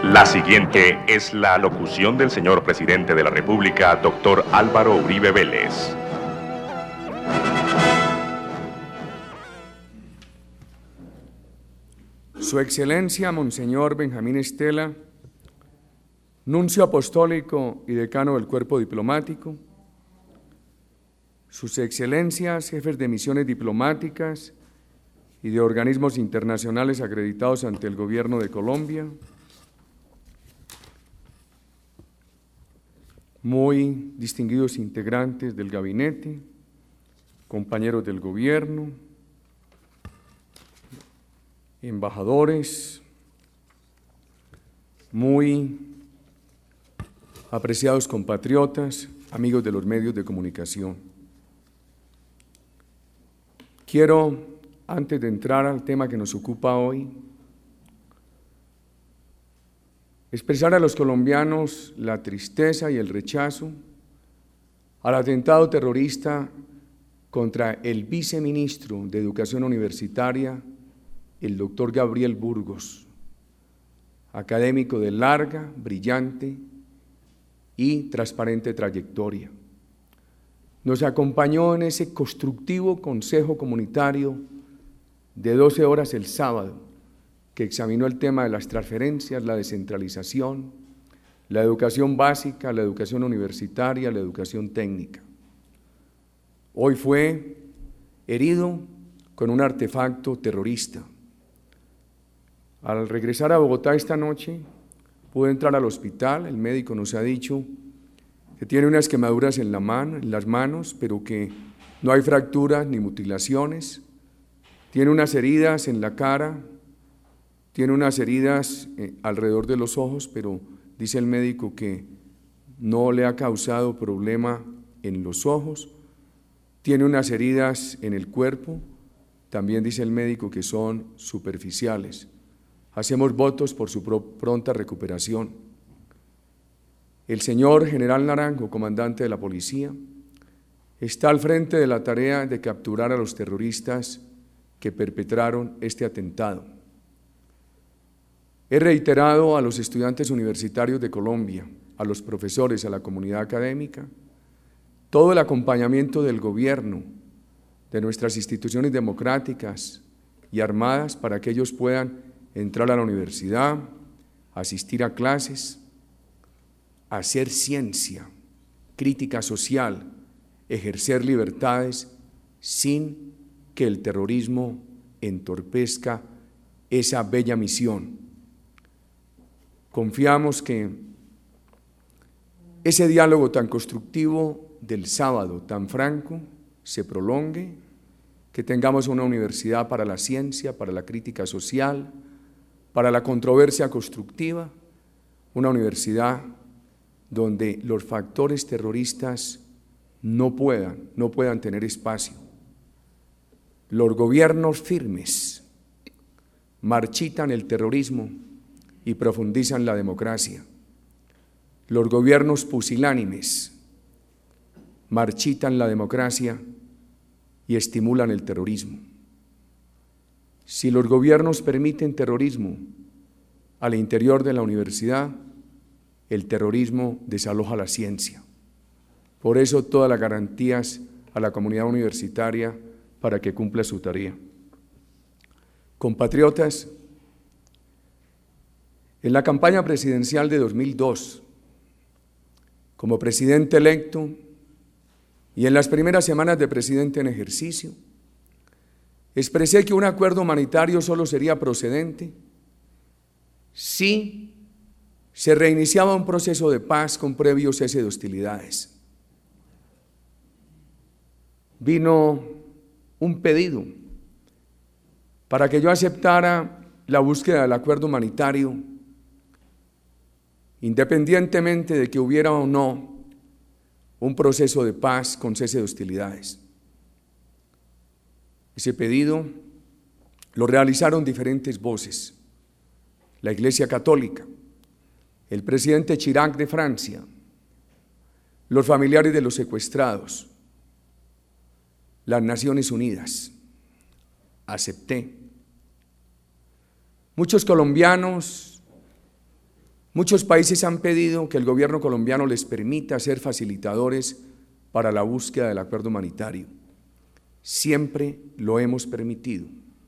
La siguiente es la locución del señor presidente de la República, doctor Álvaro Uribe Vélez. Su Excelencia, Monseñor Benjamín Estela, Nuncio Apostólico y Decano del Cuerpo Diplomático, Sus Excelencias, Jefes de Misiones Diplomáticas y de organismos internacionales acreditados ante el Gobierno de Colombia, muy distinguidos integrantes del gabinete, compañeros del Gobierno, embajadores, muy apreciados compatriotas, amigos de los medios de comunicación. Quiero, antes de entrar al tema que nos ocupa hoy, expresar a los colombianos la tristeza y el rechazo al atentado terrorista contra el viceministro de Educación Universitaria, el doctor Gabriel Burgos, académico de larga, brillante y transparente trayectoria. Nos acompañó en ese constructivo consejo comunitario de 12 horas el sábado, que examinó el tema de las transferencias, la descentralización, la educación básica, la educación universitaria, la educación técnica. Hoy fue herido con un artefacto terrorista. Al regresar a Bogotá esta noche, pude entrar al hospital. El médico nos ha dicho que tiene unas quemaduras en las manos, pero que no hay fracturas ni mutilaciones. Tiene unas heridas en la cara, tiene unas heridas alrededor de los ojos, pero dice el médico que no le ha causado problema en los ojos. Tiene unas heridas en el cuerpo, también dice el médico que son superficiales. Hacemos votos por su pronta recuperación. El señor general Naranjo, comandante de la policía, está al frente de la tarea de capturar a los terroristas que perpetraron este atentado. He reiterado a los estudiantes universitarios de Colombia, a los profesores, a la comunidad académica, todo el acompañamiento del gobierno, de nuestras instituciones democráticas y armadas para que ellos puedan entrar a la universidad, asistir a clases, hacer ciencia, crítica social, ejercer libertades sin que el terrorismo entorpezca esa bella misión. Confiamos que ese diálogo tan constructivo del sábado, tan franco, se prolongue, que tengamos una universidad para la ciencia, para la crítica social, para la controversia constructiva, una universidad donde los factores terroristas no puedan tener espacio. Los gobiernos firmes marchitan el terrorismo y profundizan la democracia. Los gobiernos pusilánimes marchitan la democracia y estimulan el terrorismo. Si los gobiernos permiten terrorismo al interior de la universidad, el terrorismo desaloja la ciencia. Por eso todas las garantías a la comunidad universitaria para que cumpla su tarea. Compatriotas, en la campaña presidencial de 2002, como presidente electo y en las primeras semanas de presidente en ejercicio, expresé que un acuerdo humanitario solo sería procedente si se reiniciaba un proceso de paz con previo cese de hostilidades. Vino un pedido para que yo aceptara la búsqueda del acuerdo humanitario, independientemente de que hubiera o no un proceso de paz con cese de hostilidades. Ese pedido lo realizaron diferentes voces: la Iglesia Católica, el presidente Chirac de Francia, los familiares de los secuestrados, las Naciones Unidas. Acepté. Muchos colombianos Muchos países han pedido que el gobierno colombiano les permita ser facilitadores para la búsqueda del acuerdo humanitario. Siempre lo hemos permitido.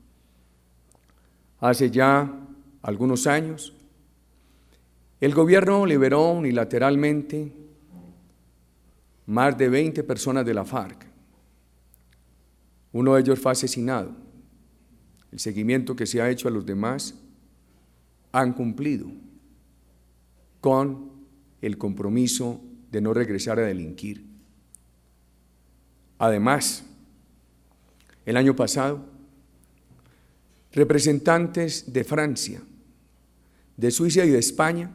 Hace ya algunos años, el gobierno liberó unilateralmente más de 20 personas de la FARC. Uno de ellos fue asesinado. El seguimiento que se ha hecho a los demás han cumplido con el compromiso de no regresar a delinquir. Además, el año pasado, representantes de Francia, de Suiza y de España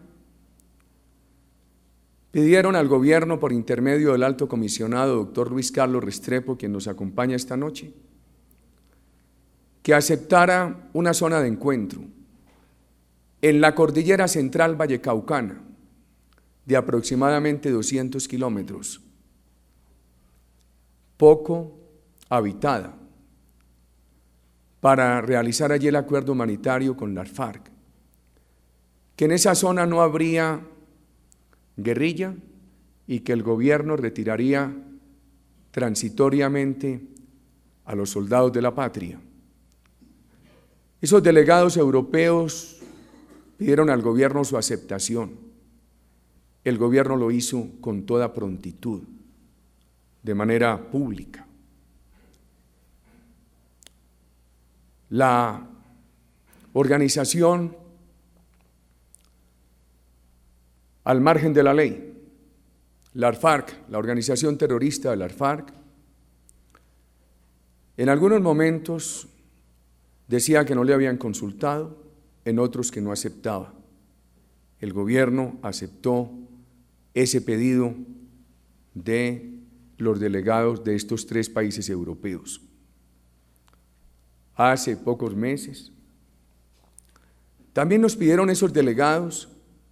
pidieron al gobierno, por intermedio del alto comisionado doctor Luis Carlos Restrepo, quien nos acompaña esta noche, que aceptara una zona de encuentro en la cordillera central vallecaucana de aproximadamente 200 kilómetros, poco habitada, para realizar allí el acuerdo humanitario con las FARC, que en esa zona no habría guerrilla y que el gobierno retiraría transitoriamente a los soldados de la patria. Esos delegados europeos pidieron al gobierno su aceptación. El gobierno lo hizo con toda prontitud, de manera pública. La organización al margen de la ley, la FARC, la organización terrorista de la FARC, en algunos momentos decía que no le habían consultado, en otros que no aceptaba. El gobierno aceptó ese pedido de los delegados de estos 3 países europeos. Hace pocos meses, también nos pidieron esos delegados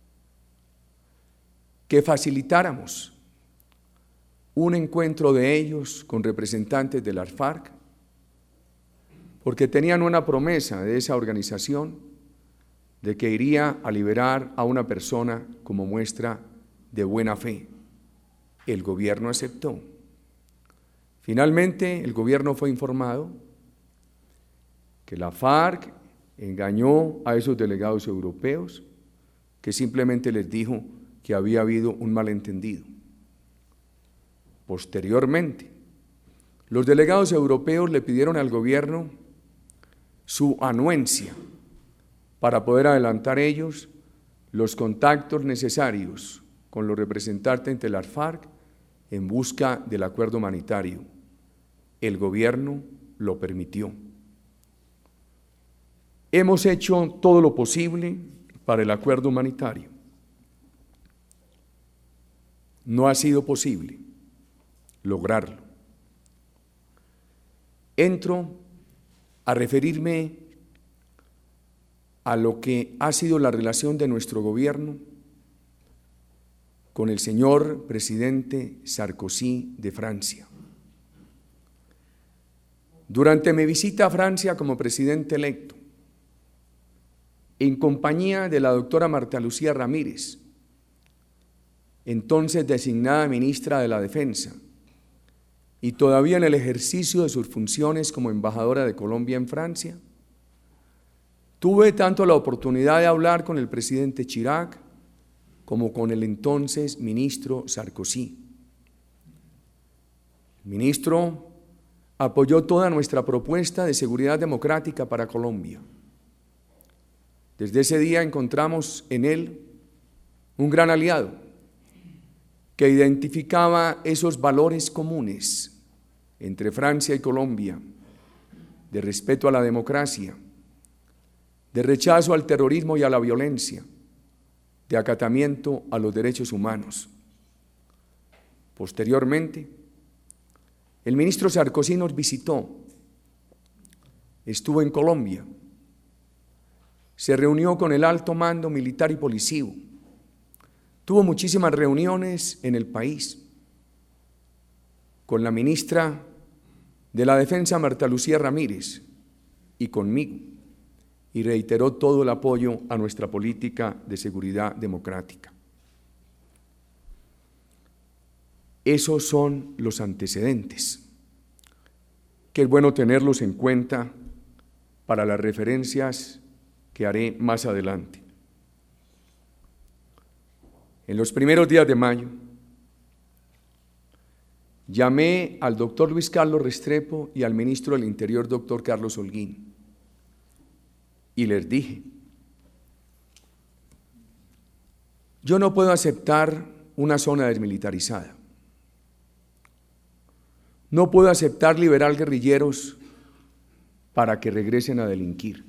que facilitáramos un encuentro de ellos con representantes de las FARC, porque tenían una promesa de esa organización de que iría a liberar a una persona como muestra de buena fe. El gobierno aceptó. Finalmente, el gobierno fue informado que la FARC engañó a esos delegados europeos, que simplemente les dijo que había habido un malentendido. Posteriormente, los delegados europeos le pidieron al gobierno su anuencia para poder adelantar ellos los contactos necesarios con los representantes de las FARC en busca del acuerdo humanitario. El gobierno lo permitió. Hemos hecho todo lo posible para el acuerdo humanitario. No ha sido posible lograrlo. Entro a referirme a lo que ha sido la relación de nuestro gobierno con el señor presidente Sarkozy de Francia. Durante mi visita a Francia como presidente electo, en compañía de la doctora Marta Lucía Ramírez, entonces designada ministra de la Defensa, y todavía en el ejercicio de sus funciones como embajadora de Colombia en Francia, tuve tanto la oportunidad de hablar con el presidente Chirac como con el entonces ministro Sarkozy. El ministro apoyó toda nuestra propuesta de seguridad democrática para Colombia. Desde ese día encontramos en él un gran aliado que identificaba esos valores comunes entre Francia y Colombia, de respeto a la democracia, de rechazo al terrorismo y a la violencia, de acatamiento a los derechos humanos. Posteriormente, el ministro Sarkozy nos visitó, estuvo en Colombia, se reunió con el alto mando militar y policivo, tuvo muchísimas reuniones en el país, con la ministra de la Defensa Marta Lucía Ramírez y conmigo, y reiteró todo el apoyo a nuestra política de seguridad democrática. Esos son los antecedentes, que es bueno tenerlos en cuenta para las referencias que haré más adelante. En los primeros días de mayo, llamé al doctor Luis Carlos Restrepo y al ministro del Interior, doctor Carlos Holguín, y les dije: yo no puedo aceptar una zona desmilitarizada. No puedo aceptar liberar guerrilleros para que regresen a delinquir.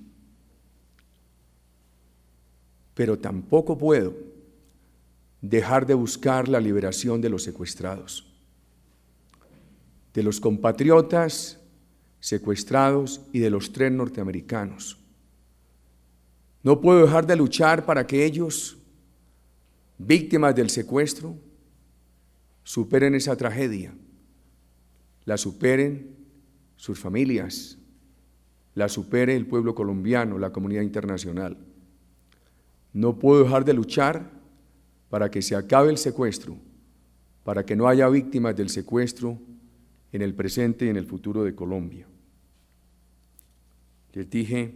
Pero tampoco puedo dejar de buscar la liberación de los secuestrados, de los compatriotas secuestrados y de los 3 norteamericanos. No puedo dejar de luchar para que ellos, víctimas del secuestro, superen esa tragedia, la superen sus familias, la supere el pueblo colombiano, la comunidad internacional. No puedo dejar de luchar para que se acabe el secuestro, para que no haya víctimas del secuestro en el presente y en el futuro de Colombia. Les dije: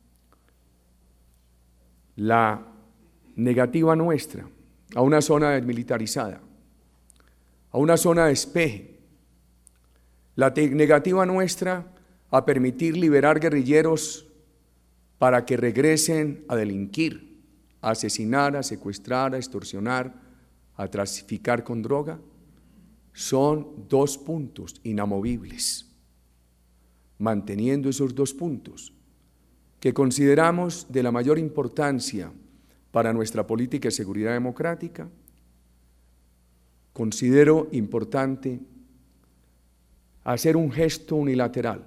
la negativa nuestra a una zona desmilitarizada, a una zona de despeje, la negativa nuestra a permitir liberar guerrilleros para que regresen a delinquir, a asesinar, a secuestrar, a extorsionar, a traficar con droga, son 2 puntos inamovibles. Manteniendo esos 2 puntos que consideramos de la mayor importancia para nuestra política de seguridad democrática, considero importante hacer un gesto unilateral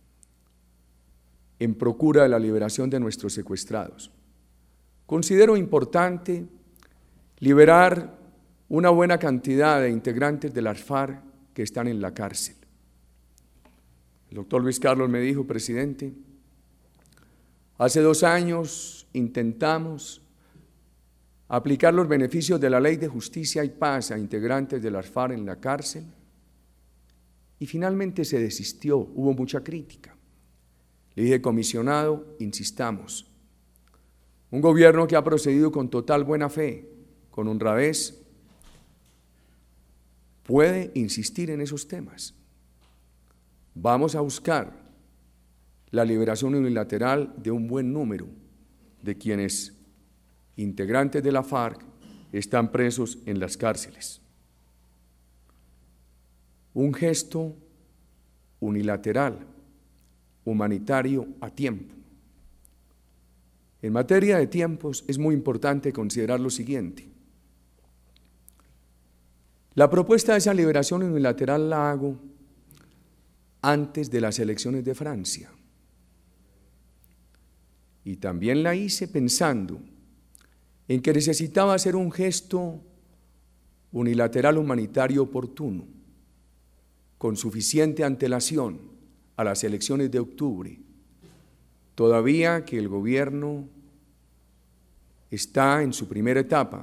en procura de la liberación de nuestros secuestrados. Considero importante liberar una buena cantidad de integrantes de las FARC que están en la cárcel. El doctor Luis Carlos me dijo: presidente, hace 2 años intentamos aplicar los beneficios de la Ley de Justicia y Paz a integrantes de las FARC en la cárcel y finalmente se desistió, hubo mucha crítica. Le dije: comisionado, insistamos. Un gobierno que ha procedido con total buena fe, con honradez, puede insistir en esos temas. Vamos a buscar la liberación unilateral de un buen número de quienes, integrantes de la FARC, están presos en las cárceles. Un gesto unilateral, humanitario a tiempo. En materia de tiempos es muy importante considerar lo siguiente. La propuesta de esa liberación unilateral la hago antes de las elecciones de Francia. Y también la hice pensando en que necesitaba hacer un gesto unilateral humanitario oportuno, con suficiente antelación a las elecciones de octubre, todavía que el gobierno está en su primera etapa,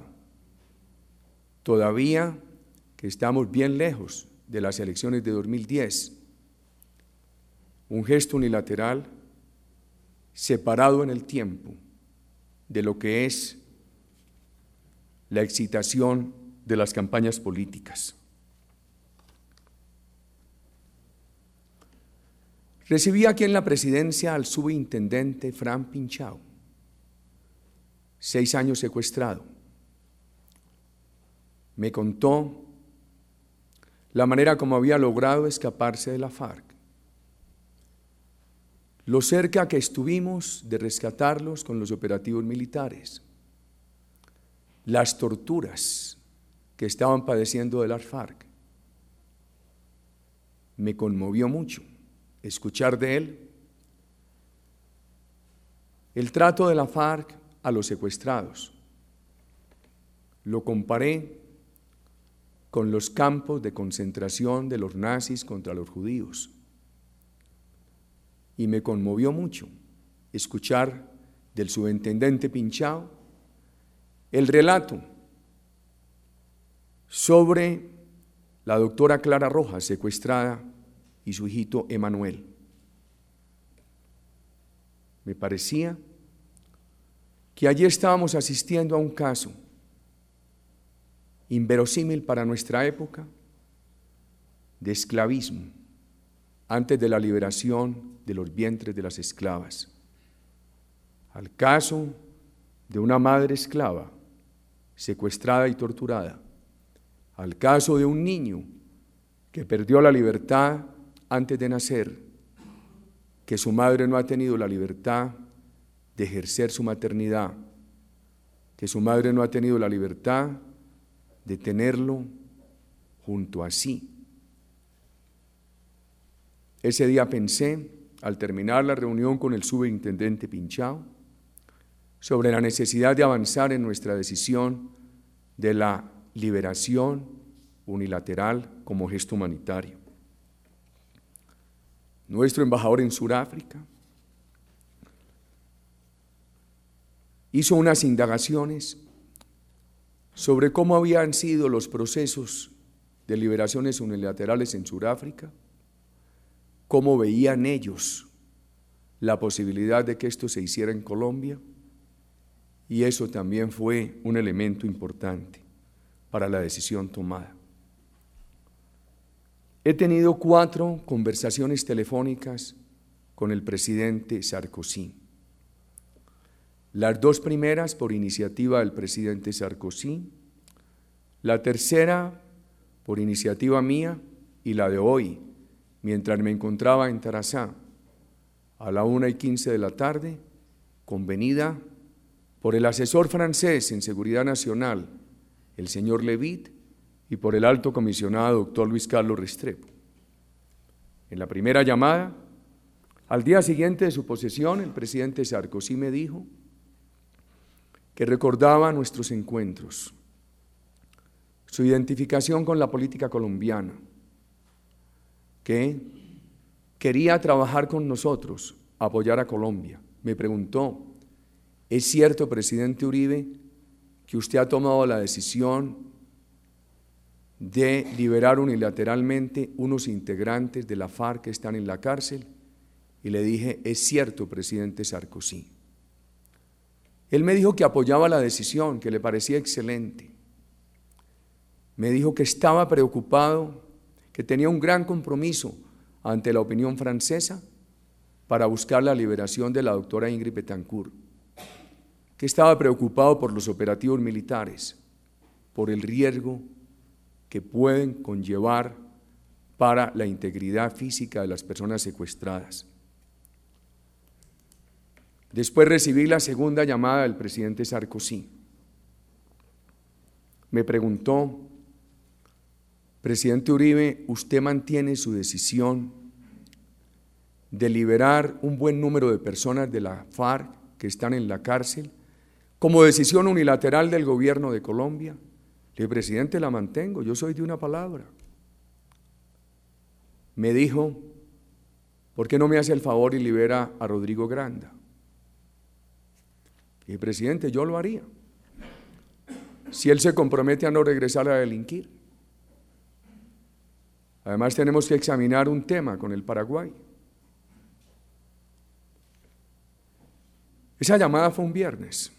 todavía que estamos bien lejos de las elecciones de 2010, un gesto unilateral separado en el tiempo de lo que es la excitación de las campañas políticas. Recibí aquí en la presidencia al subintendente Fran Pinchao, 6 años secuestrado. Me contó la manera como había logrado escaparse de la FARC, lo cerca que estuvimos de rescatarlos con los operativos militares, las torturas que estaban padeciendo de las FARC. Me conmovió mucho escuchar de él el trato de la FARC a los secuestrados. Lo comparé con los campos de concentración de los nazis contra los judíos. Y me conmovió mucho escuchar del subintendente Pinchao, el relato sobre la doctora Clara Rojas secuestrada y su hijito Emanuel. Me parecía que allí estábamos asistiendo a un caso inverosímil para nuestra época de esclavismo antes de la liberación de los vientres de las esclavas, al caso de una madre esclava secuestrada y torturada, al caso de un niño que perdió la libertad antes de nacer, que su madre no ha tenido la libertad de ejercer su maternidad, que su madre no ha tenido la libertad de tenerlo junto a sí. Ese día pensé, al terminar la reunión con el subintendente Pinchao, sobre la necesidad de avanzar en nuestra decisión de la liberación unilateral como gesto humanitario. Nuestro embajador en Sudáfrica hizo unas indagaciones sobre cómo habían sido los procesos de liberaciones unilaterales en Sudáfrica, cómo veían ellos la posibilidad de que esto se hiciera en Colombia, y eso también fue un elemento importante para la decisión tomada. He tenido 4 conversaciones telefónicas con el presidente Sarkozy. Las 2 primeras por iniciativa del presidente Sarkozy, la tercera por iniciativa mía y la de hoy, mientras me encontraba en Tarazá, a la 1:15 de la tarde, convenida por el asesor francés en Seguridad Nacional, el señor Levitt, y por el alto comisionado doctor Luis Carlos Restrepo. En la primera llamada, al día siguiente de su posesión, el presidente Sarkozy me dijo que recordaba nuestros encuentros, su identificación con la política colombiana, que quería trabajar con nosotros, apoyar a Colombia. Me preguntó, ¿es cierto, presidente Uribe, que usted ha tomado la decisión de liberar unilateralmente unos integrantes de la FARC que están en la cárcel? Y le dije, es cierto, presidente Sarkozy. Él me dijo que apoyaba la decisión, que le parecía excelente. Me dijo que estaba preocupado, que tenía un gran compromiso ante la opinión francesa para buscar la liberación de la doctora Ingrid Betancourt, que estaba preocupado por los operativos militares, por el riesgo que pueden conllevar para la integridad física de las personas secuestradas. Después recibí la segunda llamada del presidente Sarkozy. Me preguntó, presidente Uribe, ¿usted mantiene su decisión de liberar un buen número de personas de la FARC que están en la cárcel como decisión unilateral del gobierno de Colombia? Le dije, presidente, la mantengo, yo soy de una palabra. Me dijo, ¿por qué no me hace el favor y libera a Rodrigo Granda? Le dije, presidente, yo lo haría, si él se compromete a no regresar a delinquir. Además tenemos que examinar un tema con el Paraguay. Esa llamada fue un viernes.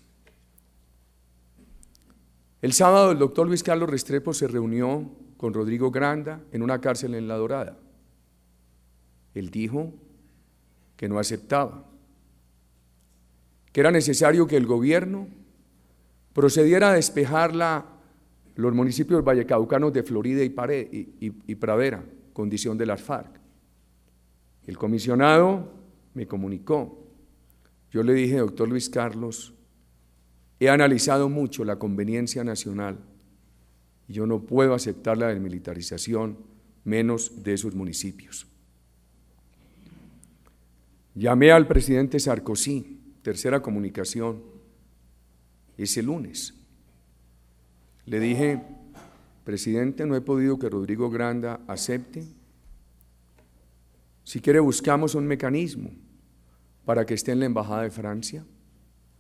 El sábado el doctor Luis Carlos Restrepo se reunió con Rodrigo Granda en una cárcel en La Dorada. Él dijo que no aceptaba, que era necesario que el gobierno procediera a despejar los municipios vallecaucanos de Florida y Pradera, condición de las FARC. El comisionado me comunicó. Yo le dije, doctor Luis Carlos, he analizado mucho la conveniencia nacional y yo no puedo aceptar la desmilitarización, menos de esos municipios. Llamé al presidente Sarkozy, tercera comunicación, ese lunes. Le dije, presidente, no he podido que Rodrigo Granda acepte. Si quiere buscamos un mecanismo para que esté en la embajada de Francia.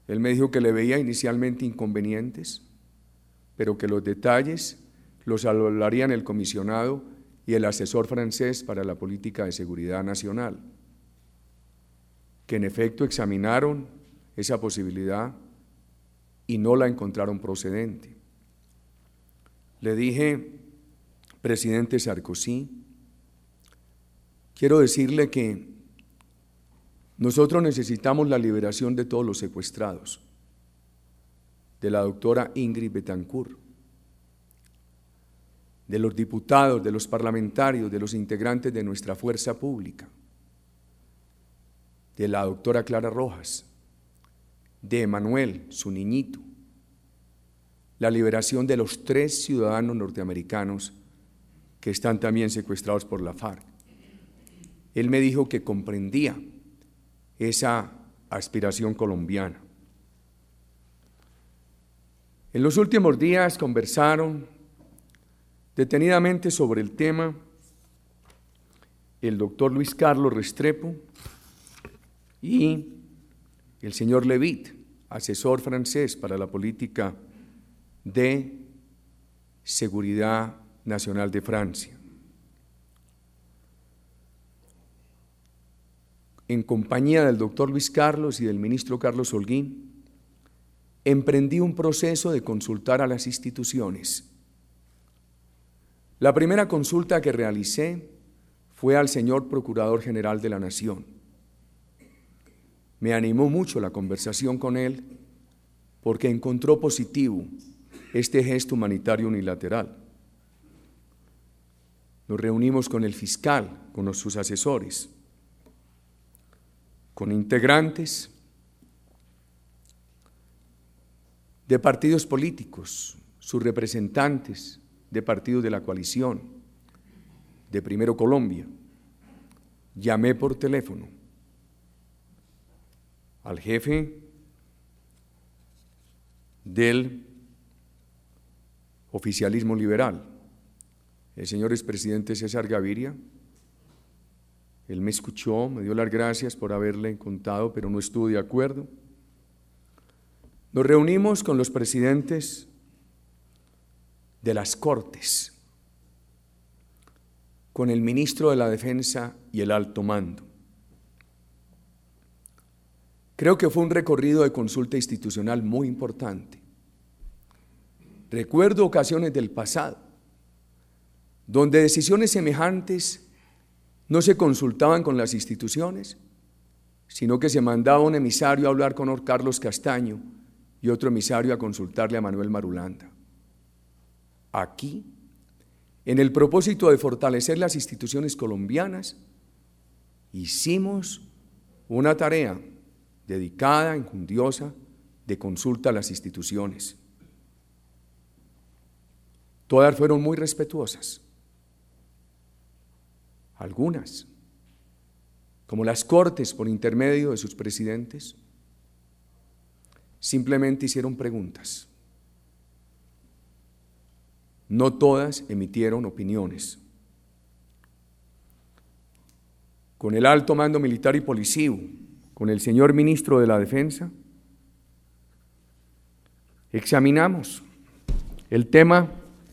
Él me dijo que le veía inicialmente inconvenientes, pero que los detalles los hablarían el comisionado y el asesor francés para la política de seguridad nacional, que en efecto examinaron esa posibilidad y no la encontraron procedente. Le dije, presidente Sarkozy, quiero decirle que nosotros necesitamos la liberación de todos los secuestrados, de la doctora Ingrid Betancourt, de los diputados, de los parlamentarios, de los integrantes de nuestra fuerza pública, de la doctora Clara Rojas, de Emanuel, su niñito, la liberación de los 3 ciudadanos norteamericanos que están también secuestrados por la FARC. Él me dijo que comprendía esa aspiración colombiana. En los últimos días conversaron detenidamente sobre el tema el doctor Luis Carlos Restrepo y el señor Levitt, asesor francés para la política de seguridad nacional de Francia. En compañía del doctor Luis Carlos y del ministro Carlos Holguín, emprendí un proceso de consultar a las instituciones. La primera consulta que realicé fue al señor Procurador General de la Nación. Me animó mucho la conversación con él porque encontró positivo este gesto humanitario unilateral. Nos reunimos con el fiscal, con sus asesores, con integrantes de partidos políticos, sus representantes de partidos de la coalición, de Primero Colombia. Llamé por teléfono al jefe del oficialismo liberal, el señor expresidente César Gaviria. Él me escuchó, me dio las gracias por haberle contado, pero no estuvo de acuerdo. Nos reunimos con los presidentes de las Cortes, con el ministro de la Defensa y el alto mando. Creo que fue un recorrido de consulta institucional muy importante. Recuerdo ocasiones del pasado, donde decisiones semejantes no se consultaban con las instituciones, sino que se mandaba un emisario a hablar con Carlos Castaño y otro emisario a consultarle a Manuel Marulanda. Aquí, en el propósito de fortalecer las instituciones colombianas, hicimos una tarea dedicada, enjundiosa, de consulta a las instituciones. Todas fueron muy respetuosas. Algunas, como las Cortes por intermedio de sus presidentes, simplemente hicieron preguntas. No todas emitieron opiniones. Con el alto mando militar y policivo, con el señor ministro de la Defensa, examinamos el tema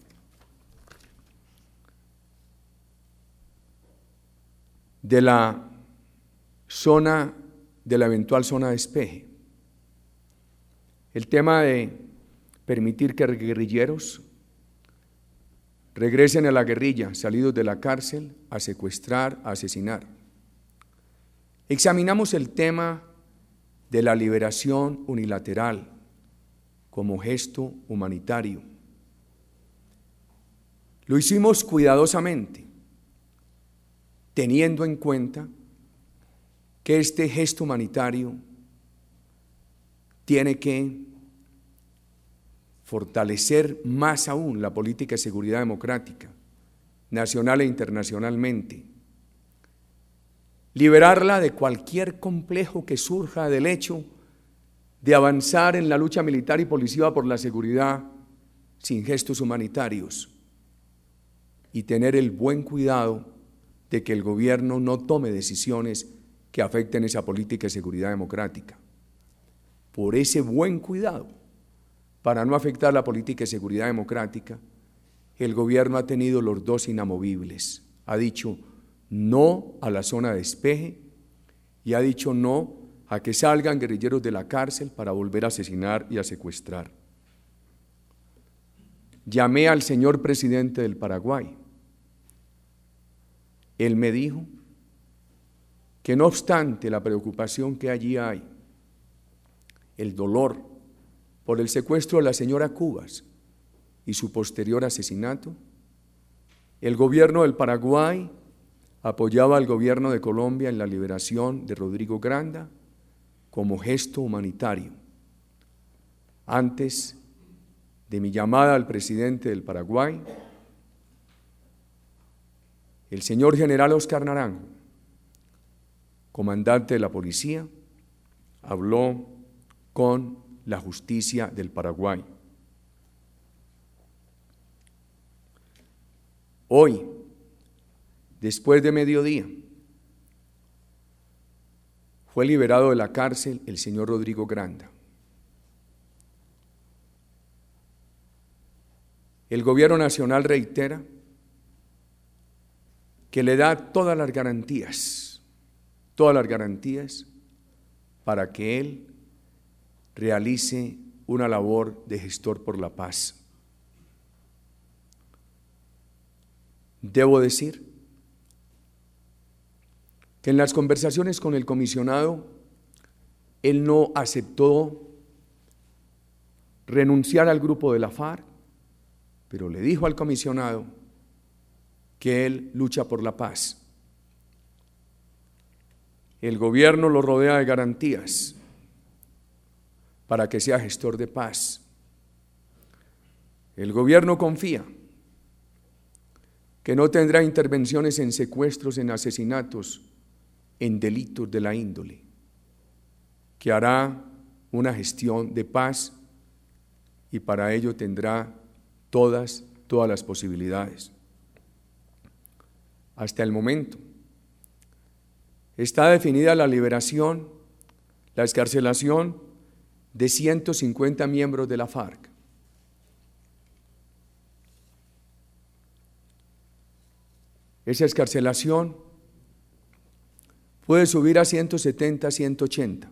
de la zona, de la eventual zona de despeje, el tema de permitir que guerrilleros regresen a la guerrilla, salidos de la cárcel, a secuestrar, a asesinar. Examinamos el tema de la liberación unilateral como gesto humanitario. Lo hicimos cuidadosamente, teniendo en cuenta que este gesto humanitario tiene que fortalecer más aún la política de seguridad democrática, nacional e internacionalmente, liberarla de cualquier complejo que surja del hecho de avanzar en la lucha militar y policía por la seguridad sin gestos humanitarios y tener el buen cuidado de que el gobierno no tome decisiones que afecten esa política de seguridad democrática. por ese buen cuidado, para no afectar la política de seguridad democrática, el gobierno ha tenido los dos inamovibles. Ha dicho no a la zona de despeje y ha dicho no a que salgan guerrilleros de la cárcel para volver a asesinar y a secuestrar. Llamé al señor presidente del Paraguay. Él me dijo que no obstante la preocupación que allí hay, el dolor por el secuestro de la señora Cubas y su posterior asesinato, el gobierno del Paraguay apoyaba al gobierno de Colombia en la liberación de Rodrigo Granda como gesto humanitario. Antes de mi llamada al presidente del Paraguay, el señor general Oscar Naranjo, comandante de la policía, habló con la justicia del Paraguay. Hoy, después de mediodía, fue liberado de la cárcel el señor Rodrigo Granda. El gobierno nacional reitera que le da todas las garantías para que él realice una labor de gestor por la paz. Debo decir que en las conversaciones con el comisionado, él no aceptó renunciar al grupo de la FARC, pero le dijo al comisionado que él lucha por la paz. El gobierno lo rodea de garantías para que sea gestor de paz. El gobierno confía que no tendrá intervenciones en secuestros, en asesinatos, en delitos de la índole, que hará una gestión de paz y para ello tendrá todas las posibilidades. Hasta el momento está definida la liberación, la excarcelación de 150 miembros de la FARC. Esa excarcelación puede subir a 170, 180.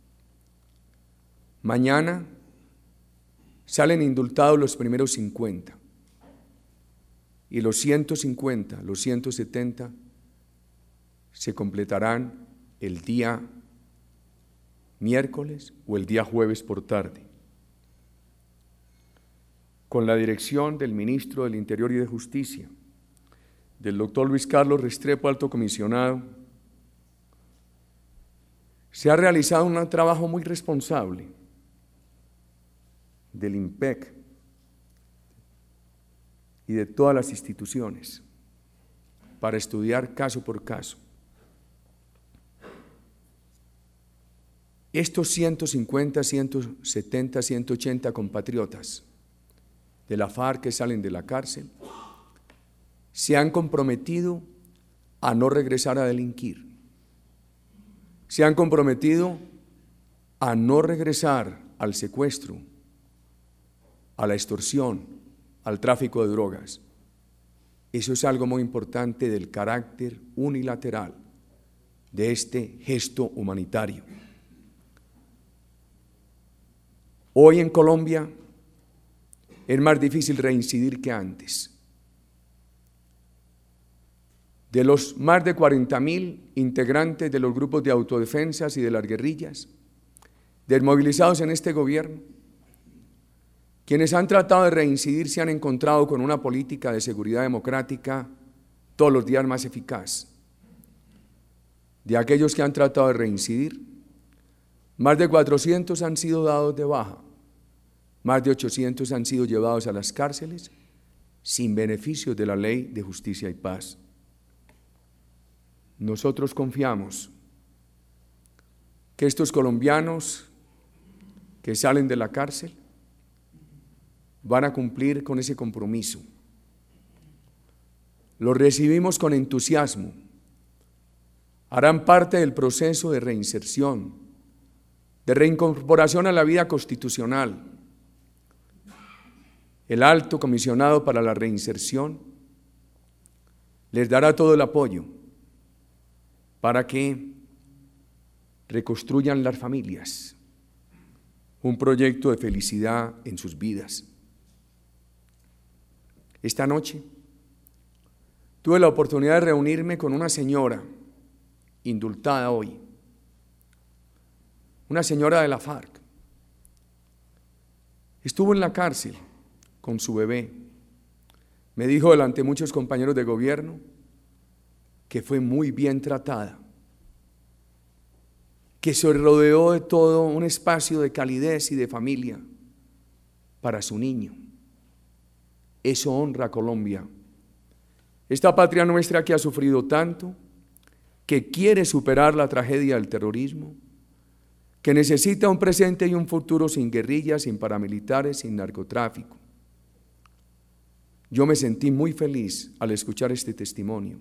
Mañana salen indultados los primeros 50 y los 150, los 170 se completarán el día miércoles o el día jueves por tarde. Con la dirección del ministro del Interior y de Justicia, del doctor Luis Carlos Restrepo, alto comisionado, se ha realizado un trabajo muy responsable del IMPEC y de todas las instituciones para estudiar caso por caso. Estos 150, 170, 180 compatriotas de la FARC que salen de la cárcel se han comprometido a no regresar a delinquir. Se han comprometido a no regresar al secuestro, a la extorsión, al tráfico de drogas. Eso es algo muy importante del carácter unilateral de este gesto humanitario. Hoy en Colombia es más difícil reincidir que antes. De los más de 40.000 integrantes de los grupos de autodefensas y de las guerrillas, desmovilizados en este gobierno, quienes han tratado de reincidir se han encontrado con una política de seguridad democrática todos los días más eficaz. De aquellos que han tratado de reincidir, más de 400 han sido dados de baja, más de 800 han sido llevados a las cárceles sin beneficios de la ley de justicia y paz. Nosotros confiamos que estos colombianos que salen de la cárcel van a cumplir con ese compromiso. Los recibimos con entusiasmo, harán parte del proceso de reinserción, de reincorporación a la vida constitucional. El Alto Comisionado para la Reinserción les dará todo el apoyo para que reconstruyan las familias, un proyecto de felicidad en sus vidas. Esta noche tuve la oportunidad de reunirme con una señora indultada hoy, una señora de la FARC. Estuvo en la cárcel con su bebé. Me dijo delante de muchos compañeros de gobierno que fue muy bien tratada, que se rodeó de todo un espacio de calidez y de familia para su niño. Eso honra a Colombia, esta patria nuestra que ha sufrido tanto, que quiere superar la tragedia del terrorismo, que necesita un presente y un futuro sin guerrillas, sin paramilitares, sin narcotráfico. Yo me sentí muy feliz al escuchar este testimonio.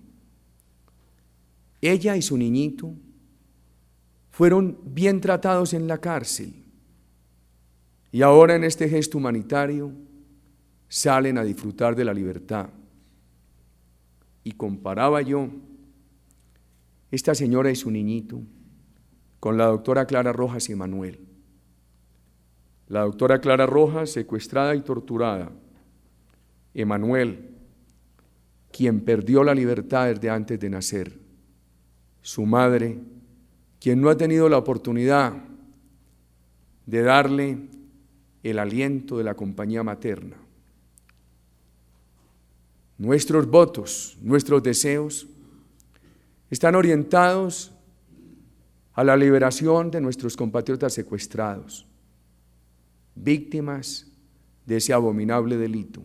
Ella y su niñito fueron bien tratados en la cárcel y ahora en este gesto humanitario salen a disfrutar de la libertad. Y comparaba yo esta señora y su niñito con la doctora Clara Rojas y Emanuel. La doctora Clara Rojas secuestrada y torturada, Emanuel, quien perdió la libertad desde antes de nacer, su madre, quien no ha tenido la oportunidad de darle el aliento de la compañía materna. Nuestros votos, nuestros deseos están orientados a la liberación de nuestros compatriotas secuestrados, víctimas de ese abominable delito.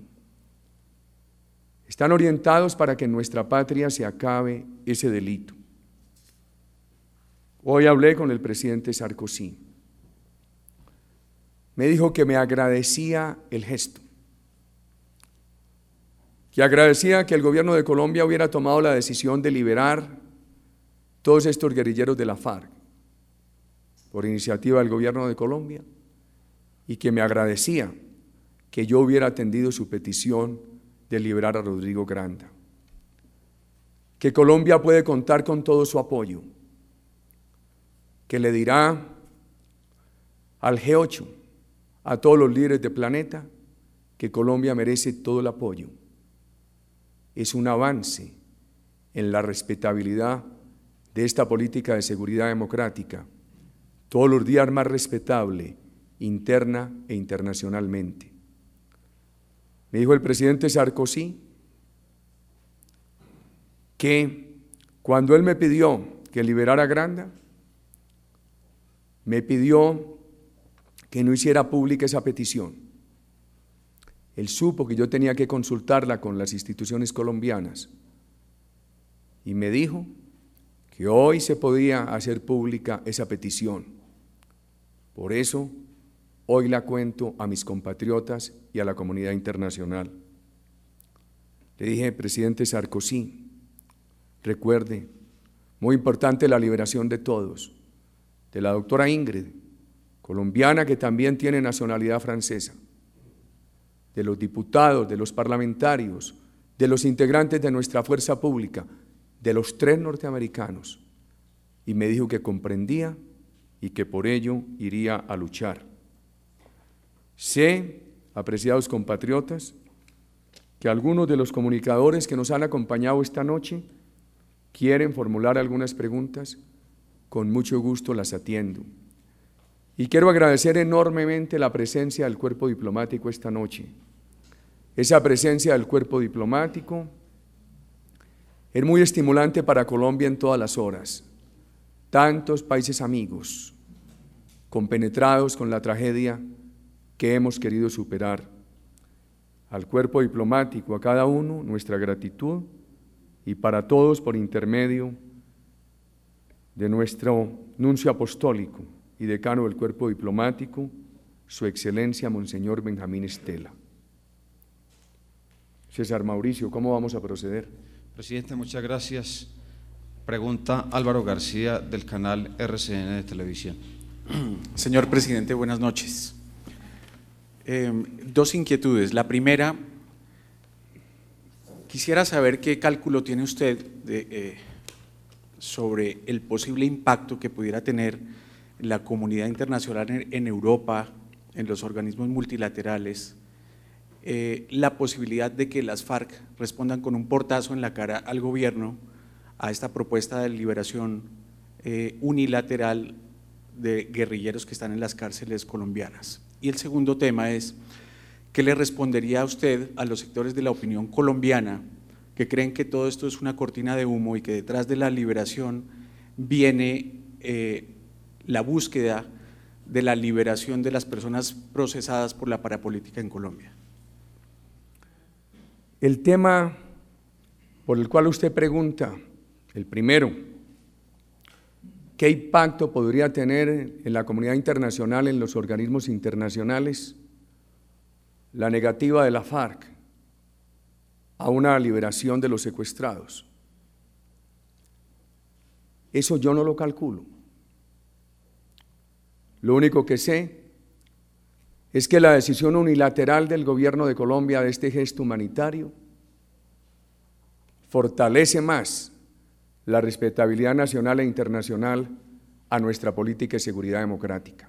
Están orientados para que en nuestra patria se acabe ese delito. Hoy hablé con el presidente Sarkozy. Me dijo que me agradecía el gesto, que agradecía que el gobierno de Colombia hubiera tomado la decisión de liberar todos estos guerrilleros de la FARC por iniciativa del gobierno de Colombia, y que me agradecía que yo hubiera atendido su petición de liberar a Rodrigo Granda, que Colombia puede contar con todo su apoyo, que le dirá al G8, a todos los líderes del planeta, que Colombia merece todo el apoyo. Es un avance en la respetabilidad de esta política de seguridad democrática, todos los días más respetable, interna e internacionalmente. Me dijo el presidente Sarkozy que cuando él me pidió que liberara a Granda, me pidió que no hiciera pública esa petición. Él supo que yo tenía que consultarla con las instituciones colombianas y me dijo que hoy se podía hacer pública esa petición. Por eso, hoy la cuento a mis compatriotas y a la comunidad internacional. Le dije, presidente Sarkozy, recuerde, muy importante la liberación de todos, de la doctora Ingrid, colombiana que también tiene nacionalidad francesa, de los diputados, de los parlamentarios, de los integrantes de nuestra fuerza pública, de los 3 norteamericanos. Y me dijo que comprendía y que por ello iría a luchar. Sé, apreciados compatriotas, que algunos de los comunicadores que nos han acompañado esta noche quieren formular algunas preguntas. Con mucho gusto las atiendo. Y quiero agradecer enormemente la presencia del cuerpo diplomático esta noche. Esa presencia del cuerpo diplomático es muy estimulante para Colombia en todas las horas. Tantos países amigos, compenetrados con la tragedia que hemos querido superar. Al cuerpo diplomático, a cada uno, nuestra gratitud, y para todos por intermedio de nuestro nuncio apostólico y decano del cuerpo diplomático, Su Excelencia Monseñor Benjamín Estela. César Mauricio, ¿cómo vamos a proceder? Presidente, muchas gracias. Pregunta Álvaro García del canal RCN de Televisión. Señor presidente, buenas noches. Dos inquietudes. La primera, quisiera saber qué cálculo tiene usted sobre el posible impacto que pudiera tener la comunidad internacional en Europa, en los organismos multilaterales, la posibilidad de que las FARC respondan con un portazo en la cara al gobierno a esta propuesta de liberación unilateral de guerrilleros que están en las cárceles colombianas. Y el segundo tema es, ¿qué le respondería a usted a los sectores de la opinión colombiana que creen que todo esto es una cortina de humo y que detrás de la liberación viene la búsqueda de la liberación de las personas procesadas por la parapolítica en Colombia? El tema por el cual usted pregunta, el primero, ¿qué impacto podría tener en la comunidad internacional, en los organismos internacionales, la negativa de la FARC a una liberación de los secuestrados? Eso yo no lo calculo. Lo único que sé es que la decisión unilateral del gobierno de Colombia de este gesto humanitario fortalece más la respetabilidad nacional e internacional a nuestra política de seguridad democrática.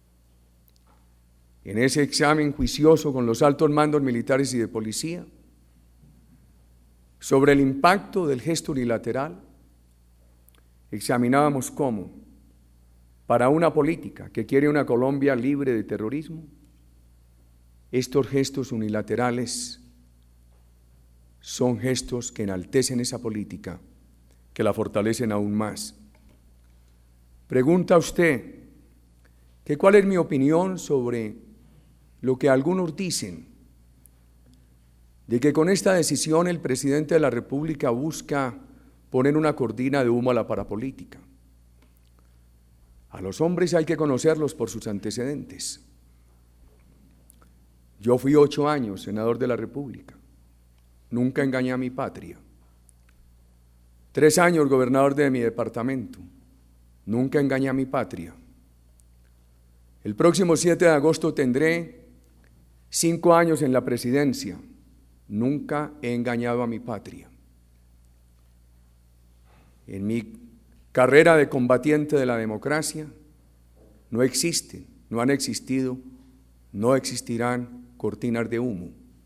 En ese examen juicioso con los altos mandos militares y de policía, sobre el impacto del gesto unilateral, examinábamos cómo, para una política que quiere una Colombia libre de terrorismo, estos gestos unilaterales son gestos que enaltecen esa política, que la fortalecen aún más. Pregunta usted que cuál es mi opinión sobre lo que algunos dicen, de que con esta decisión el presidente de la República busca poner una cortina de humo a la parapolítica. A los hombres hay que conocerlos por sus antecedentes. Yo fui 8 años senador de la República, nunca engañé a mi patria. 3 años gobernador de mi departamento, nunca engañé a mi patria. El próximo 7 de agosto tendré 5 años en la presidencia, nunca he engañado a mi patria. En mi carrera de combatiente de la democracia no existen, no han existido, no existirán cortinas de humo.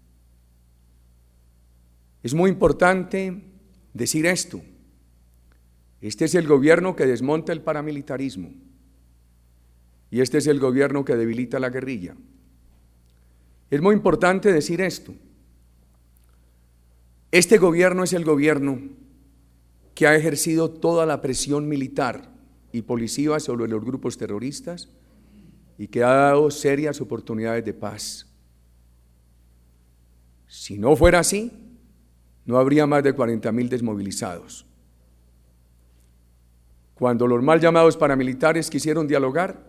Es muy importante decir esto. Este es el gobierno que desmonta el paramilitarismo y este es el gobierno que debilita la guerrilla. Es muy importante decir esto. Este gobierno es el gobierno que ha ejercido toda la presión militar y policía sobre los grupos terroristas y que ha dado serias oportunidades de paz. Si no fuera así, no habría más de 40.000 desmovilizados. Cuando los mal llamados paramilitares quisieron dialogar,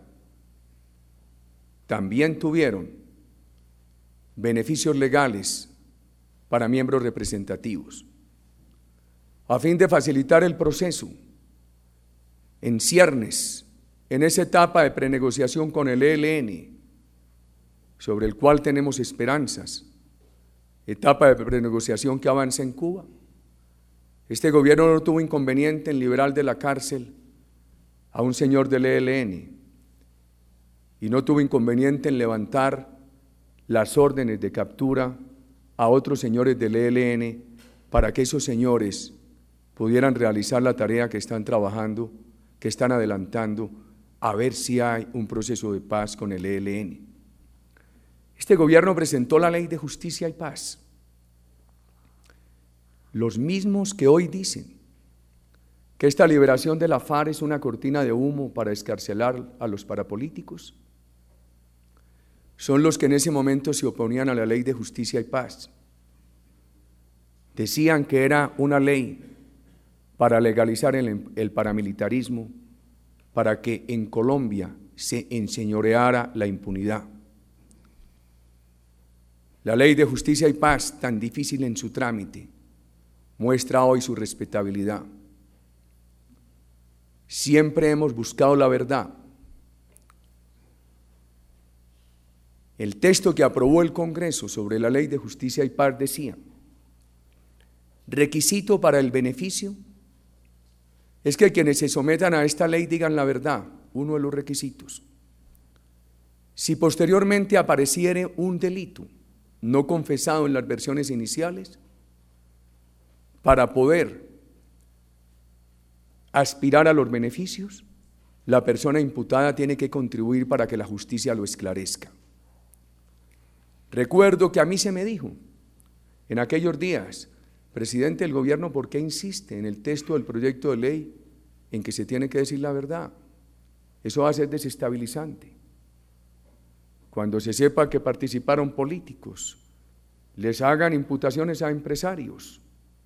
también tuvieron beneficios legales para miembros representativos. A fin de facilitar el proceso, en ciernes, en esa etapa de prenegociación con el ELN, sobre el cual tenemos esperanzas, etapa de prenegociación que avanza en Cuba, este gobierno no tuvo inconveniente en liberar de la cárcel a un señor del ELN y no tuvo inconveniente en levantar las órdenes de captura a otros señores del ELN para que esos señores pudieran realizar la tarea que están trabajando, que están adelantando, a ver si hay un proceso de paz con el ELN. Este gobierno presentó la Ley de Justicia y Paz. Los mismos que hoy dicen que esta liberación de la FARC es una cortina de humo para excarcelar a los parapolíticos, son los que en ese momento se oponían a la Ley de Justicia y Paz. Decían que era una ley para legalizar el paramilitarismo, para que en Colombia se enseñoreara la impunidad. La Ley de Justicia y Paz, tan difícil en su trámite, muestra hoy su respetabilidad. Siempre hemos buscado la verdad, El texto que aprobó el Congreso sobre la Ley de Justicia y Paz decía: requisito para el beneficio es que quienes se sometan a esta ley digan la verdad, uno de los requisitos. Si posteriormente apareciere un delito no confesado en las versiones iniciales, para poder aspirar a los beneficios, la persona imputada tiene que contribuir para que la justicia lo esclarezca. Recuerdo que a mí se me dijo en aquellos días: presidente del gobierno, ¿por qué insiste en el texto del proyecto de ley en que se tiene que decir la verdad? Eso va a ser desestabilizante. Cuando se sepa que participaron políticos, les hagan imputaciones a empresarios,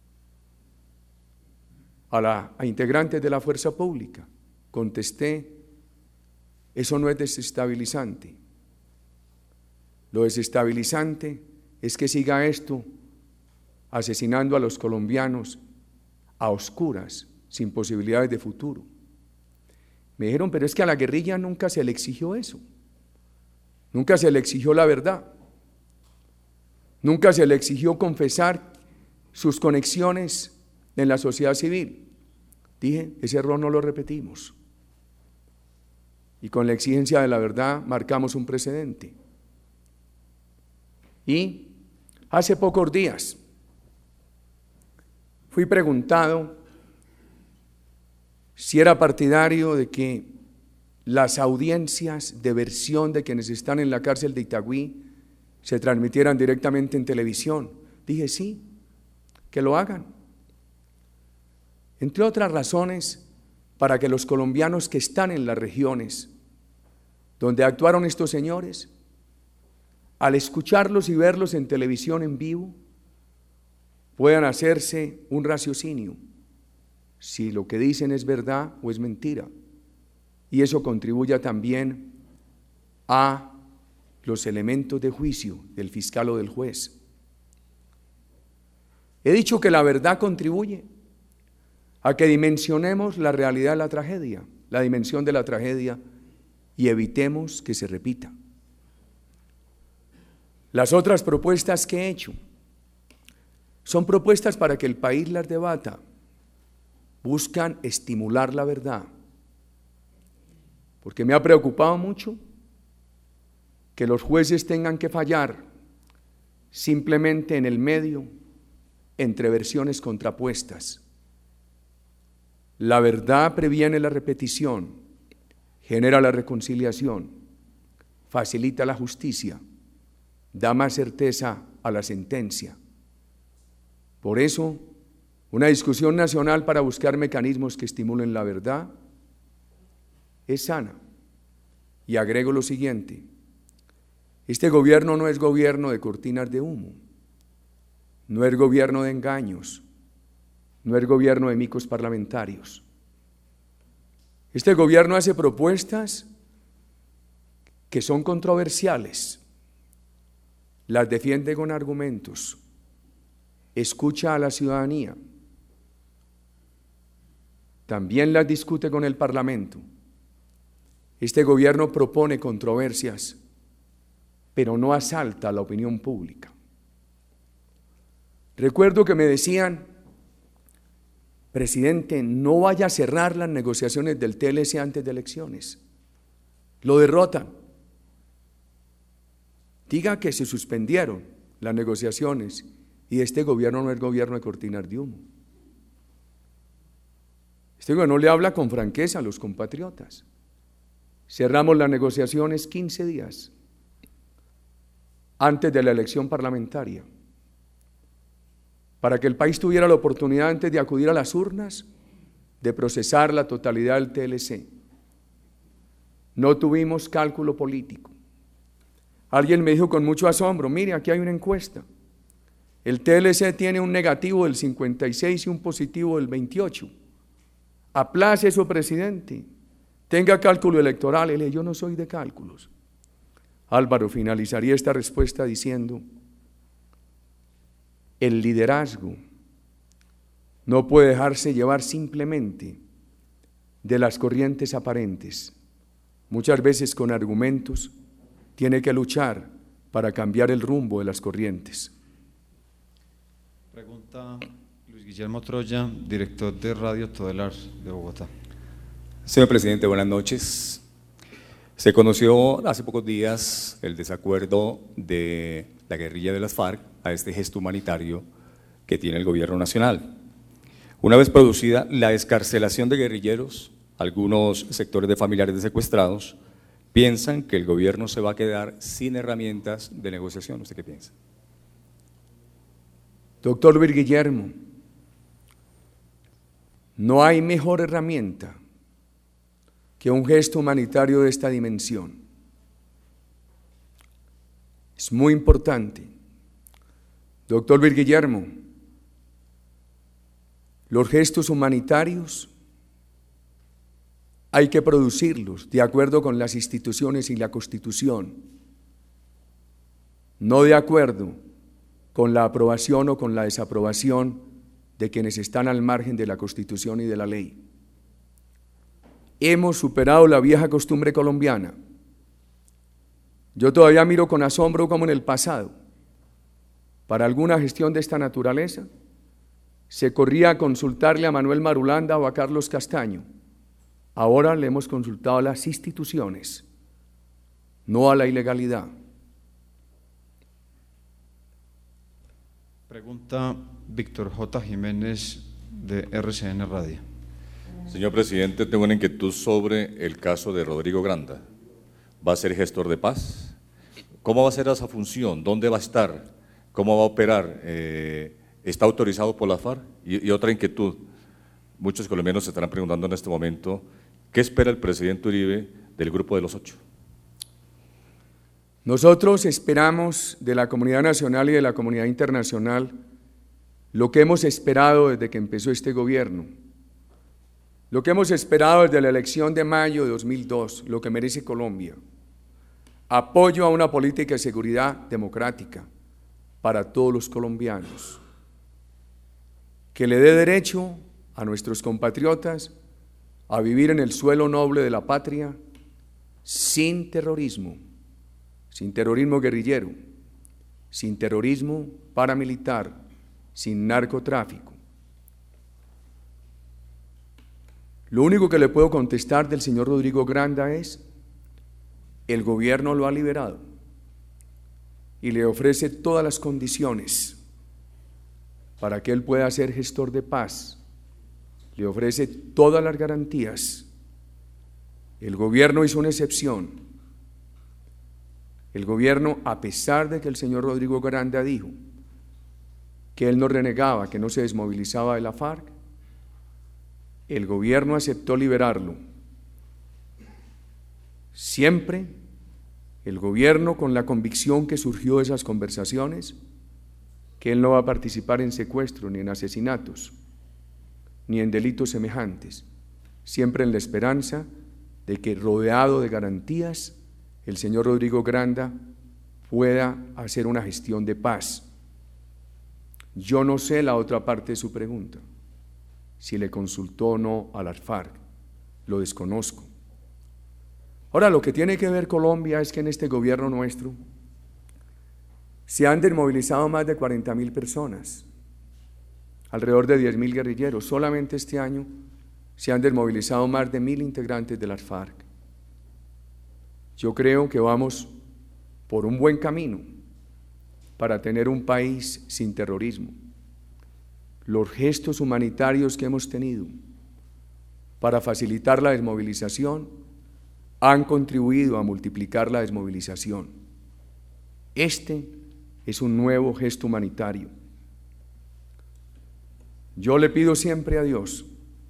a integrantes de la fuerza pública. Contesté: eso no es desestabilizante. Lo desestabilizante es que siga esto asesinando a los colombianos a oscuras, sin posibilidades de futuro. Me dijeron: pero es que a la guerrilla nunca se le exigió eso, nunca se le exigió la verdad, nunca se le exigió confesar sus conexiones en la sociedad civil. Dije: ese error no lo repetimos. Y con la exigencia de la verdad marcamos un precedente. Y hace pocos días fui preguntado si era partidario de que las audiencias de versión de quienes están en la cárcel de Itagüí se transmitieran directamente en televisión. Dije: sí, que lo hagan. Entre otras razones, para que los colombianos que están en las regiones donde actuaron estos señores, al escucharlos y verlos en televisión en vivo, puedan hacerse un raciocinio si lo que dicen es verdad o es mentira, y eso contribuya también a los elementos de juicio del fiscal o del juez. He dicho que la verdad contribuye a que dimensionemos la realidad de la tragedia, la dimensión de la tragedia, y evitemos que se repita. Las otras propuestas que he hecho son propuestas para que el país las debata, buscan estimular la verdad, porque me ha preocupado mucho que los jueces tengan que fallar simplemente en el medio entre versiones contrapuestas. La verdad previene la repetición, genera la reconciliación, facilita la justicia, da más certeza a la sentencia. Por eso, una discusión nacional para buscar mecanismos que estimulen la verdad es sana. Y agrego lo siguiente: este gobierno no es gobierno de cortinas de humo, no es gobierno de engaños, no es gobierno de micos parlamentarios. Este gobierno hace propuestas que son controversiales, las defiende con argumentos, escucha a la ciudadanía, también las discute con el Parlamento. Este gobierno propone controversias, pero no asalta a la opinión pública. Recuerdo que me decían: presidente, no vaya a cerrar las negociaciones del TLC antes de elecciones, lo derrotan. Diga que se suspendieron las negociaciones y este gobierno no es gobierno de cortinas de humo. Este gobierno le habla con franqueza a los compatriotas. Cerramos las negociaciones 15 días antes de la elección parlamentaria, para que el país tuviera la oportunidad, antes de acudir a las urnas, de procesar la totalidad del TLC. No tuvimos cálculo político. Alguien me dijo con mucho asombro: mire, aquí hay una encuesta. El TLC tiene un negativo del 56 y un positivo del 28. Aplace eso, presidente. Tenga cálculo electoral. Él, yo no soy de cálculos. Álvaro finalizaría esta respuesta diciendo: el liderazgo no puede dejarse llevar simplemente de las corrientes aparentes. Muchas veces con argumentos tiene que luchar para cambiar el rumbo de las corrientes. Pregunta Luis Guillermo Troya, director de Radio Todelar de Bogotá. Señor presidente, buenas noches. Se conoció hace pocos días el desacuerdo de la guerrilla de las FARC a este gesto humanitario que tiene el gobierno nacional. Una vez producida la excarcelación de guerrilleros, algunos sectores de familiares de secuestrados piensan que el gobierno se va a quedar sin herramientas de negociación. ¿Usted qué piensa? Doctor Luis Guillermo, no hay mejor herramienta que un gesto humanitario de esta dimensión. Es muy importante. Doctor Luis Guillermo, los gestos humanitarios hay que producirlos de acuerdo con las instituciones y la Constitución, no de acuerdo con la aprobación o con la desaprobación de quienes están al margen de la Constitución y de la ley. Hemos superado la vieja costumbre colombiana. Yo todavía miro con asombro como en el pasado, para alguna gestión de esta naturaleza, se corría a consultarle a Manuel Marulanda o a Carlos Castaño. Ahora le hemos consultado a las instituciones, no a la ilegalidad. Pregunta Víctor J. Jiménez de RCN Radio. Señor presidente, tengo una inquietud sobre el caso de Rodrigo Granda. ¿Va a ser gestor de paz? ¿Cómo va a ser esa función? ¿Dónde va a estar? ¿Cómo va a operar? ¿Está autorizado por la FARC? Y otra inquietud, muchos colombianos se estarán preguntando en este momento, ¿qué espera el presidente Uribe del Grupo de los 8? Nosotros esperamos de la comunidad nacional y de la comunidad internacional lo que hemos esperado desde que empezó este gobierno, lo que hemos esperado desde la elección de mayo de 2002, lo que merece Colombia: apoyo a una política de seguridad democrática para todos los colombianos, que le dé derecho a nuestros compatriotas a vivir en el suelo noble de la patria sin terrorismo guerrillero, sin terrorismo paramilitar, sin narcotráfico. Lo único que le puedo contestar del señor Rodrigo Granda es: el gobierno lo ha liberado y le ofrece todas las condiciones para que él pueda ser gestor de paz, le ofrece todas las garantías. El gobierno hizo una excepción. El gobierno, a pesar de que el señor Rodrigo Granda dijo que él no renegaba, que no se desmovilizaba de la FARC, el gobierno aceptó liberarlo. Siempre el gobierno con la convicción que surgió de esas conversaciones, que él no va a participar en secuestros, ni en asesinatos, ni en delitos semejantes, siempre en la esperanza de que, rodeado de garantías, el señor Rodrigo Granda pueda hacer una gestión de paz. Yo no sé la otra parte de su pregunta, si le consultó o no a las FARC, lo desconozco. Ahora, lo que tiene que ver Colombia es que en este gobierno nuestro se han desmovilizado más de 40.000 personas, alrededor de 10.000 guerrilleros. Solamente este año se han desmovilizado más de 1.000 integrantes de las FARC. Yo creo que vamos por un buen camino para tener un país sin terrorismo. Los gestos humanitarios que hemos tenido para facilitar la desmovilización han contribuido a multiplicar la desmovilización. Este es un nuevo gesto humanitario. Yo le pido siempre a Dios